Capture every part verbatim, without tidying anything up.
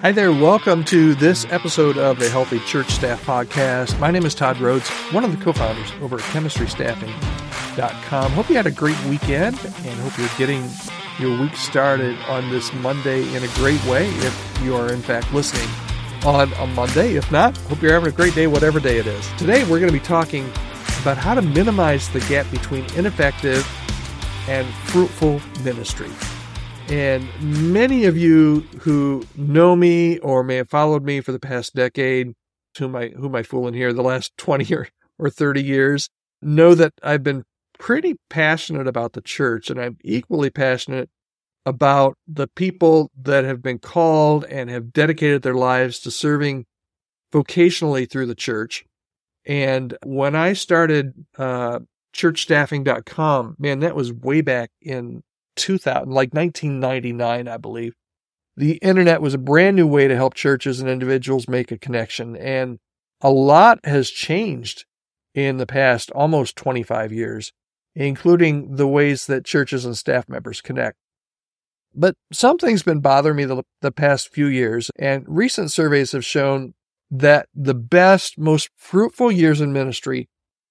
Hi there, welcome to this episode of the Healthy Church Staff Podcast. My name is Todd Rhodes, one of the co-founders over at chemistry staffing dot com. Hope you had a great weekend and hope you're getting your week started on this Monday in a great way if you are in fact listening on a Monday. If not, hope you're having a great day, whatever day it is. Today we're going to be talking about how to minimize the gap between ineffective and fruitful ministry. And many of you who know me or may have followed me for the past decade, whom I, whom I fool in here, the last twenty or, or thirty years, know that I've been pretty passionate about the church, and I'm equally passionate about the people that have been called and have dedicated their lives to serving vocationally through the church. And when I started uh, church staffing dot com, man, that was way back in two thousand, like nineteen ninety-nine, I believe. The internet was a brand new way to help churches and individuals make a connection. And a lot has changed in the past almost twenty-five years, including the ways that churches and staff members connect. But something's been bothering me the, the past few years, and recent surveys have shown that the best, most fruitful years in ministry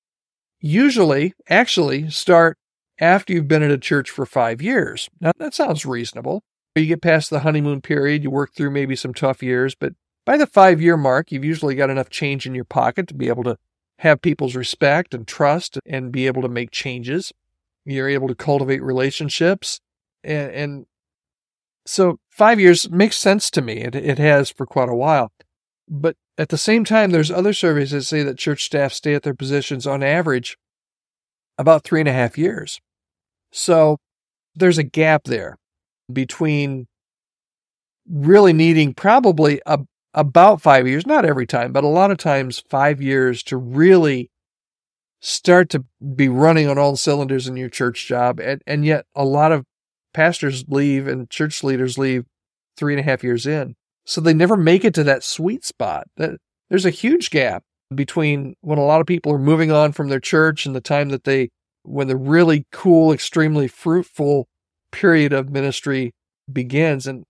usually actually start after you've been at a church for five years. Now, that sounds reasonable. You get past the honeymoon period, you work through maybe some tough years, but by the five-year mark, you've usually got enough change in your pocket to be able to have people's respect and trust and be able to make changes. You're able to cultivate relationships. And, and so five years makes sense to me. It, it has for quite a while. But at the same time, there's other surveys that say that church staff stay at their positions on average about three and a half years. So there's a gap there between really needing probably a, about five years, not every time, but a lot of times five years to really start to be running on all cylinders in your church job. And, and yet a lot of pastors leave and church leaders leave three and a half years in. So they never make it to that sweet spot. That there's a huge gap between when a lot of people are moving on from their church and the time that they, when the really cool, extremely fruitful period of ministry begins. And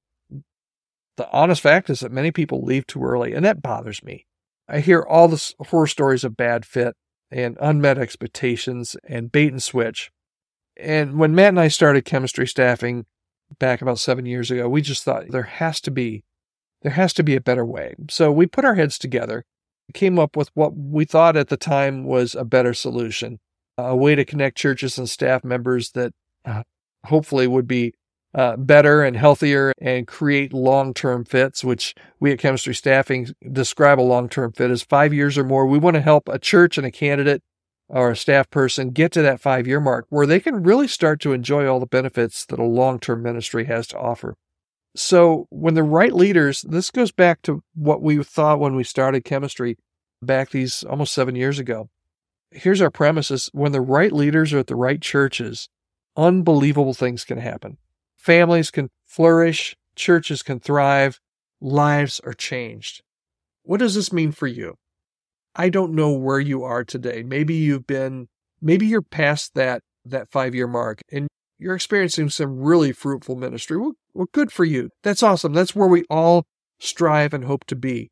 the honest fact is that many people leave too early, and that bothers me. I hear all the horror stories of bad fit and unmet expectations and bait and switch. And when Matt and I started chemistry staffing back about seven years ago, we just thought there has to be, there has to be a better way. So we put our heads together, came up with what we thought at the time was a better solution. A way to connect churches and staff members that uh, hopefully would be uh, better and healthier and create long-term fits, which we at Chemistry Staffing describe a long-term fit as five years or more. We want to help a church and a candidate or a staff person get to that five-year mark where they can really start to enjoy all the benefits that a long-term ministry has to offer. So when the right leaders, this goes back to what we thought when we started chemistry back these almost seven years ago. Here's our premise is when the right leaders are at the right churches, unbelievable things can happen. Families can flourish, churches can thrive, lives are changed. What does this mean for you? I don't know where you are today. Maybe you've been, maybe you're past that, that five-year mark and you're experiencing some really fruitful ministry. Well, well, good for you. That's awesome. That's where we all strive and hope to be.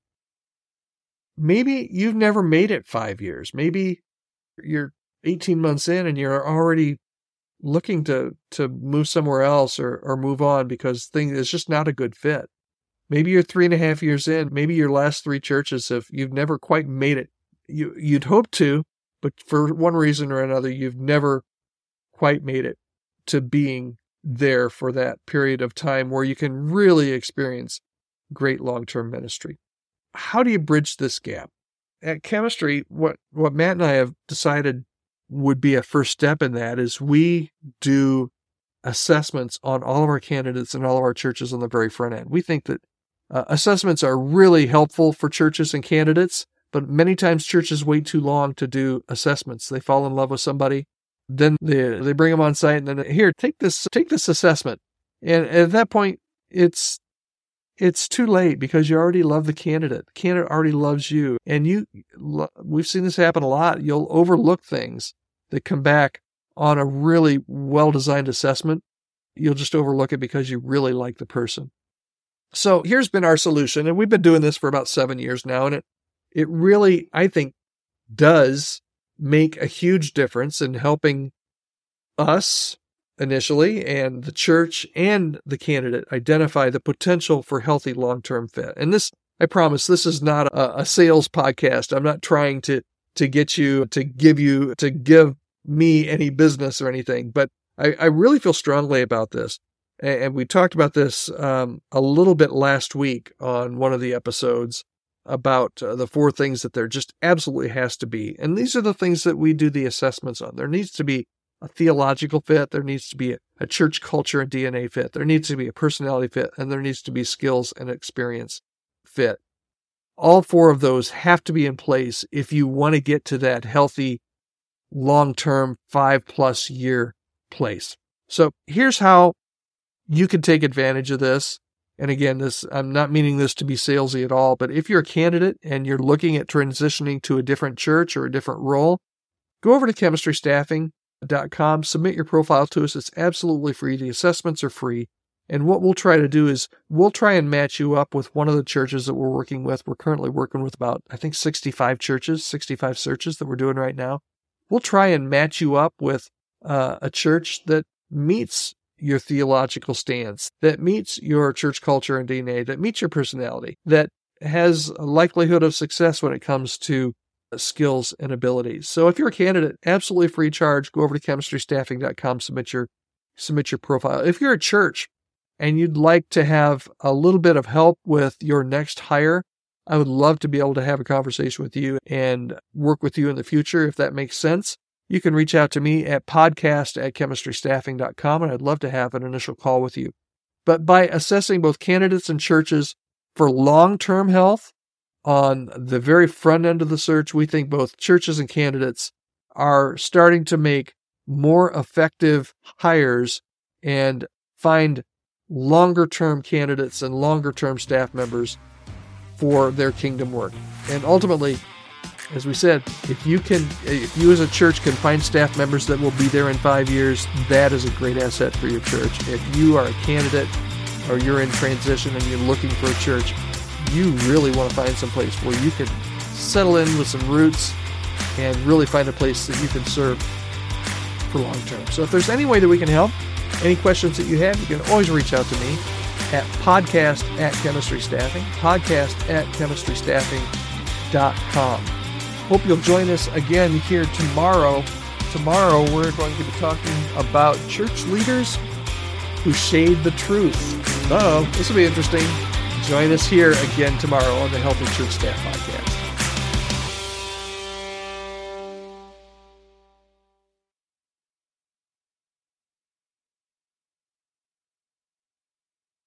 Maybe you've never made it five years. Maybe you're eighteen months in and you're already looking to, to move somewhere else or, or move on because things it's just not a good fit. Maybe you're three and a half years in. Maybe your last three churches have, you've never quite made it. You, you'd hope to, but for one reason or another, you've never quite made it to being there for that period of time where you can really experience great long-term ministry. How do you bridge this gap? At Chemistry, what, what Matt and I have decided would be a first step in that is we do assessments on all of our candidates and all of our churches on the very front end. We think that uh, assessments are really helpful for churches and candidates, but many times churches wait too long to do assessments. They fall in love with somebody, then they they bring them on site, and then here, take this take this assessment. And at that point, it's it's too late because you already love the candidate. The candidate already loves you. And you, we've seen this happen a lot. You'll overlook things that come back on a really well-designed assessment. You'll just overlook it because you really like the person. So here's been our solution, and we've been doing this for about seven years now, and it, it really, I think, does make a huge difference in helping us initially and the church and the candidate identify the potential for healthy long-term fit. And this, I promise, this is not a, a sales podcast. I'm not trying to to get you, to give you, to give me any business or anything, but I, I really feel strongly about this. And, and we talked about this um, a little bit last week on one of the episodes about uh, the four things that there just absolutely has to be. And these are the things that we do the assessments on. There needs to be a theological fit. There needs to be a, a church culture and D N A fit. There needs to be a personality fit, and there needs to be skills and experience fit. All four of those have to be in place if you want to get to that healthy, long-term, five-plus year place. So here's how you can take advantage of this. And again, this I'm not meaning this to be salesy at all, but if you're a candidate and you're looking at transitioning to a different church or a different role, go over to chemistry staffing dot com, submit your profile to us. It's absolutely free. The assessments are free. And what we'll try to do is we'll try and match you up with one of the churches that we're working with. We're currently working with about, I think, sixty-five churches, sixty-five searches that we're doing right now. We'll try and match you up with uh, a church that meets your theological stance, that meets your church culture and D N A, that meets your personality, that has a likelihood of success when it comes to skills and abilities. So if you're a candidate, absolutely free charge, go over to chemistry staffing dot com, submit your submit your profile. If you're a church and you'd like to have a little bit of help with your next hire, I would love to be able to have a conversation with you and work with you in the future if that makes sense. You can reach out to me at podcast at chemistry staffing dot com, and I'd love to have an initial call with you. But by assessing both candidates and churches for long-term health on the very front end of the search, we think both churches and candidates are starting to make more effective hires and find longer-term candidates and longer-term staff members for their kingdom work. And ultimately, as we said, if you can, if you as a church can find staff members that will be there in five years, that is a great asset for your church. If you are a candidate or you're in transition and you're looking for a church, you really want to find some place where you can settle in with some roots and really find a place that you can serve for long term. So if there's any way that we can help, any questions that you have, you can always reach out to me at podcast at chemistry staffing, podcast at chemistry staffing dot com. Hope you'll join us again here tomorrow. Tomorrow we're going to be talking about church leaders who shade the truth. Uh-oh, this will be interesting. Join us here again tomorrow on the Healthy Church Staff Podcast.